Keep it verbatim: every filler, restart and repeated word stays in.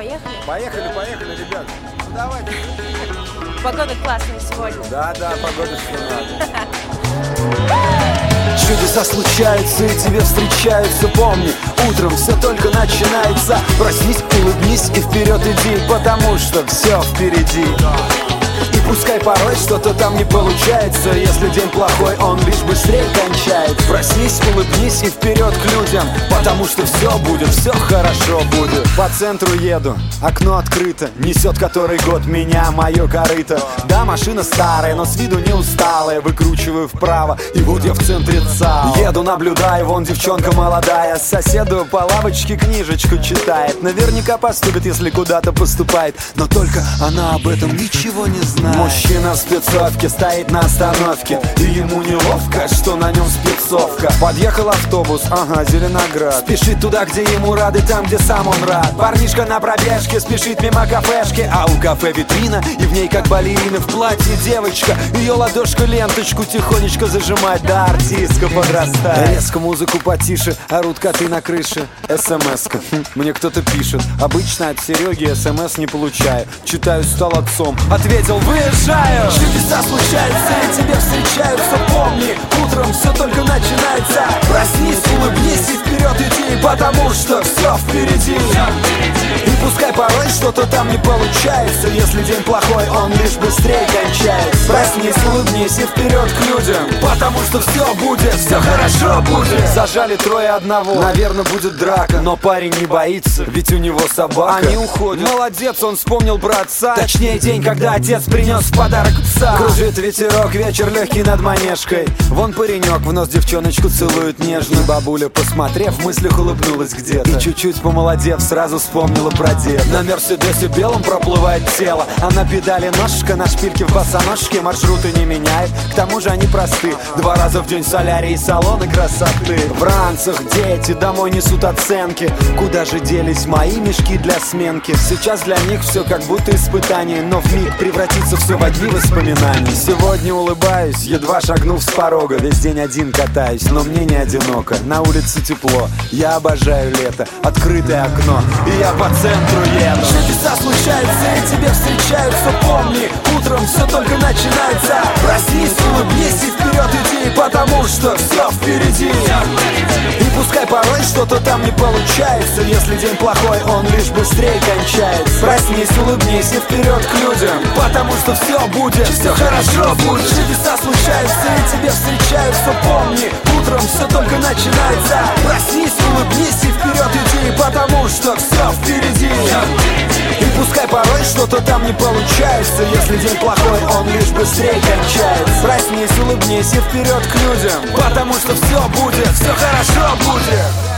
поехали? Поехали, поехали, ребят. Ну давай, давай. Погода классная сегодня. Да, да, погода что надо. Чудеса случаются и тебе встречаются, помни, утром все только начинается. Проснись, улыбнись и вперед иди, потому что все впереди. И пускай порой что-то там не получается, если день плохой, он лишь быстрее кончает. Проснись, улыбнись и вперед к людям, потому что все будет, все хорошо будет. По центру еду, окно открыто, несет который год меня мое корыто. Да, машина старая, но с виду не усталая, выкручиваю вправо, и вот я в центре ЦАО. Еду, наблюдаю, вон девчонка молодая, соседу по лавочке книжечку читает. Наверняка поступит, если куда-то поступает, но только она об этом ничего не знает. Мужчина в спецовке стоит на остановке, и ему неловко, что на нем спецовка. Подъехал автобус, ага, Зеленоград. Спешит туда, где ему рады, там, где сам он рад. Парнишка на пробежке спешит мимо кафешки, а у кафе витрина, и в ней как балерина в платье девочка. Ее ладошка ленточку тихонечко зажимает, да артистка подрастает. Резко музыку потише, орут коты на крыше. СМС-ка, хм, мне кто-то пишет. Обычно от Сереги СМС не получаю. Читаю, стал отцом, ответил, выезжаю. Чудеса случаются и тебе встречаются, помни, утром все только начинается. Проснись, улыбнись и вперед иди, потому что все впереди. И пускай порой что-то там не получается, если день плохой, он лишь быстрее кончается. Проснись, улыбнись и вперед к людям, потому что все будет, все хорошо будет. Зажали трое одного, наверное будет драка, но парень не боится, ведь у него собака. Они уходят, молодец, он вспомнил про отца. Точнее день, когда отец принес в подарок пса. Кружит ветерок, вечер легкий над манежкой. Вон паренек в нос девчоночку целует нежно. Бабуля, посмотрев, в мыслях улыбнулась где-то, и чуть-чуть помолодев, сразу вспомнила про дед. На Мерседесе белом проплывает тело, а на педали ножка, на шпильке в босоножке. Маршруты не меняет, к тому же они просты. Два раза в день солярий и салоны красоты. В ранцах дети домой несут оценки. Куда же делись мои мешки для сменки? Сейчас для них все как будто испытание, но вмиг превратится все в одни воспоминания. Сегодня улыбаюсь, едва шагнув с порога. Весь день один катаюсь, но мне не одиноко. На улице тепло, я обожаю лето. Открытое окно, и я по центру еду. Чудеса случаются и тебе встречаются, помни, утром все только начинается. Проснись, улыбнись и вперед иди, потому что все впереди. И пускай порой что-то там не получается, если день плохой, он лишь быстрее кончается. Проснись, улыбнись и вперед к людям, потому что все будет, все хорошо будет. Чудеса случаются и тебе встречаются, помни, утром все только начинается. Проснись, улыбнись и вперед иди, потому что все впереди. И пускай порой что-то там не получается, если день плохой, он лишь быстрее кончается. Проснись, улыбнись и вперед к людям, потому что все будет, все хорошо будет.